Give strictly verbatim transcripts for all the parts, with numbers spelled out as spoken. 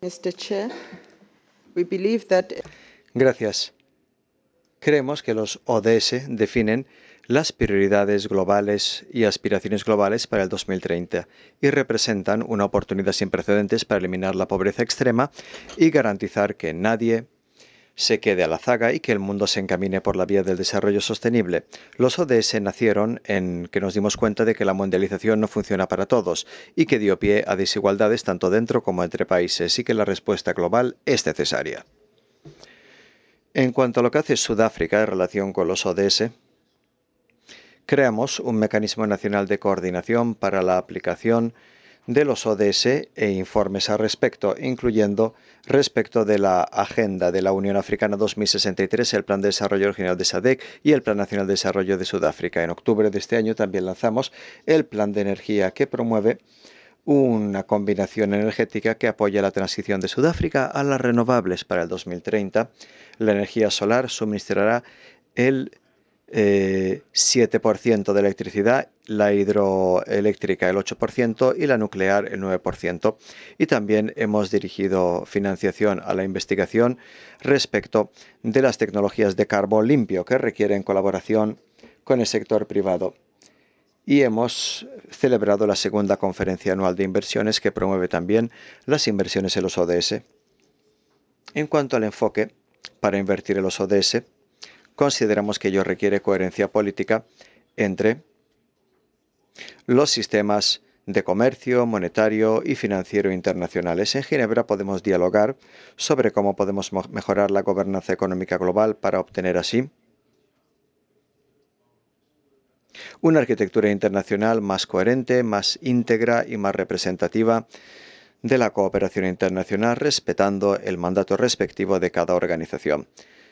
mister Chair. We believe that... Gracias. Creemos que los O D S definen las prioridades globales y aspiraciones globales para el dos mil treinta y representan una oportunidad sin precedentes para eliminar la pobreza extrema y garantizar que nadie se quede a la zaga y que el mundo se encamine por la vía del desarrollo sostenible. Los O D S nacieron en que nos dimos cuenta de que la mundialización no funciona para todos y que dio pie a desigualdades tanto dentro como entre países y que la respuesta global es necesaria. En cuanto a lo que hace Sudáfrica en relación con los O D S, creamos un mecanismo nacional de coordinación para la aplicación de los O D S e informes al respecto, incluyendo respecto de la Agenda de la Unión Africana dos mil sesenta y tres, el Plan de Desarrollo Regional de S A D C y el Plan Nacional de Desarrollo de Sudáfrica. En octubre de este año también lanzamos el Plan de Energía que promueve una combinación energética que apoya la transición de Sudáfrica a las renovables para el dos mil treinta. La energía solar suministrará el eh, siete por ciento de electricidad, la hidroeléctrica el ocho por ciento y la nuclear el nueve por ciento. Y también hemos dirigido financiación a la investigación respecto de las tecnologías de carbón limpio que requieren colaboración con el sector privado. Y hemos celebrado la segunda conferencia anual de inversiones que promueve también las inversiones en los O D S. En cuanto al enfoque para invertir en los O D S, consideramos que ello requiere coherencia política entre los sistemas de comercio, monetario y financiero internacionales. En Ginebra podemos dialogar sobre cómo podemos mejorar la gobernanza económica global para obtener así una arquitectura internacional más coherente, más íntegra y más representativa de la cooperación internacional, respetando el mandato respectivo de cada organización.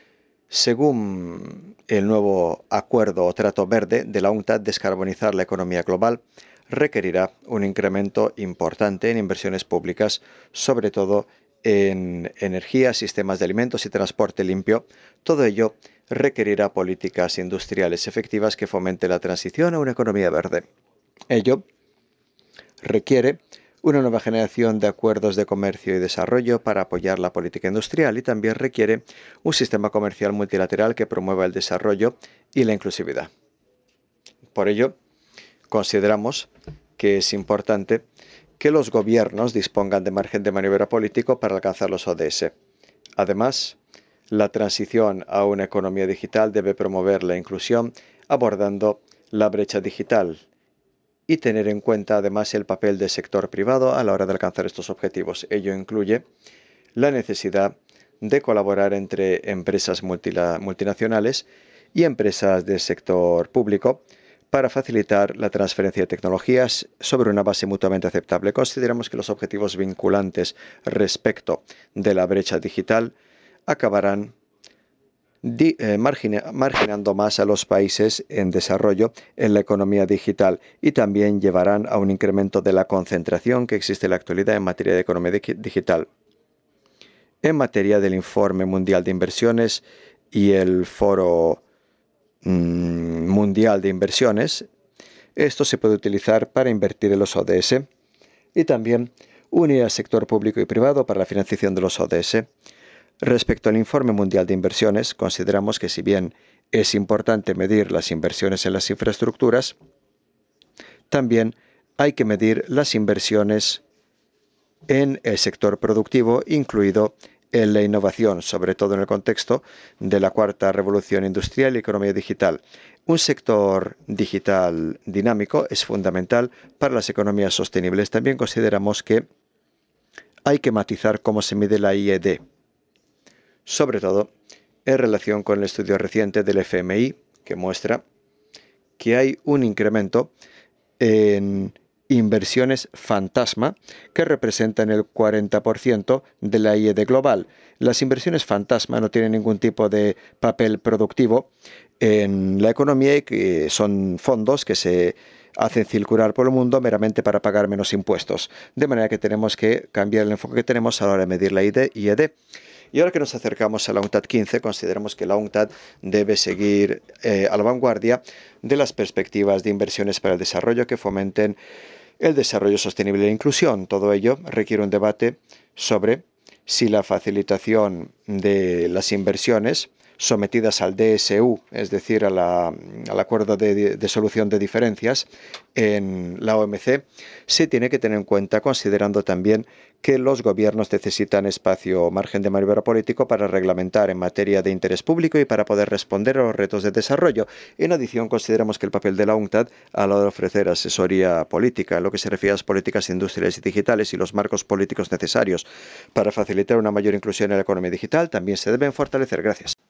Según el nuevo acuerdo o trato verde de la UNCTAD, descarbonizar la economía global requerirá un incremento importante en inversiones públicas, sobre todo en energía, sistemas de alimentos y transporte limpio. Todo ello requerirá políticas industriales efectivas que fomenten la transición a una economía verde. Ello requiere una nueva generación de acuerdos de comercio y desarrollo para apoyar la política industrial y también requiere un sistema comercial multilateral que promueva el desarrollo y la inclusividad. Por ello, consideramos que es importante que los gobiernos dispongan de margen de maniobra político para alcanzar los O D S. Además, la transición a una economía digital debe promover la inclusión abordando la brecha digital y tener en cuenta además el papel del sector privado a la hora de alcanzar estos objetivos. Ello incluye la necesidad de colaborar entre empresas multinacionales y empresas del sector público para facilitar la transferencia de tecnologías sobre una base mutuamente aceptable. Consideramos que los objetivos vinculantes respecto de la brecha digital acabarán Di, eh, margina, marginando más a los países en desarrollo en la economía digital y también llevarán a un incremento de la concentración que existe en la actualidad en materia de economía digital. En materia del Informe Mundial de Inversiones y el Foro mmm, Mundial de Inversiones, esto se puede utilizar para invertir en los O D S y también unir al sector público y privado para la financiación de los O D S. Respecto al Informe Mundial de Inversiones, consideramos que si bien es importante medir las inversiones en las infraestructuras, también hay que medir las inversiones en el sector productivo, incluido en la innovación, sobre todo en el contexto de la cuarta revolución industrial y economía digital. Un sector digital dinámico es fundamental para las economías sostenibles. También consideramos que hay que matizar cómo se mide la I E D, sobre todo en relación con el estudio reciente del F M I, que muestra que hay un incremento en inversiones fantasma que representan el cuarenta por ciento de la I E D global. Las inversiones fantasma no tienen ningún tipo de papel productivo en la economía y que son fondos que se hacen circular por el mundo meramente para pagar menos impuestos. De manera que tenemos que cambiar el enfoque que tenemos a la hora de medir la I E D. Y ahora que nos acercamos a la UNCTAD quince, consideramos que la UNCTAD debe seguir eh, a la vanguardia de las perspectivas de inversiones para el desarrollo que fomenten el desarrollo sostenible e la inclusión. Todo ello requiere un debate sobre si la facilitación de las inversiones sometidas al D S U, es decir, a la, al Acuerdo de, de Solución de Diferencias en la O M C, se tiene que tener en cuenta considerando también que los gobiernos necesitan espacio o margen de maniobra político para reglamentar en materia de interés público y para poder responder a los retos de desarrollo. En adición, consideramos que el papel de la UNCTAD a la hora de ofrecer asesoría política, en lo que se refiere a las políticas industriales y digitales y los marcos políticos necesarios para facilitar una mayor inclusión en la economía digital, también se deben fortalecer. Gracias.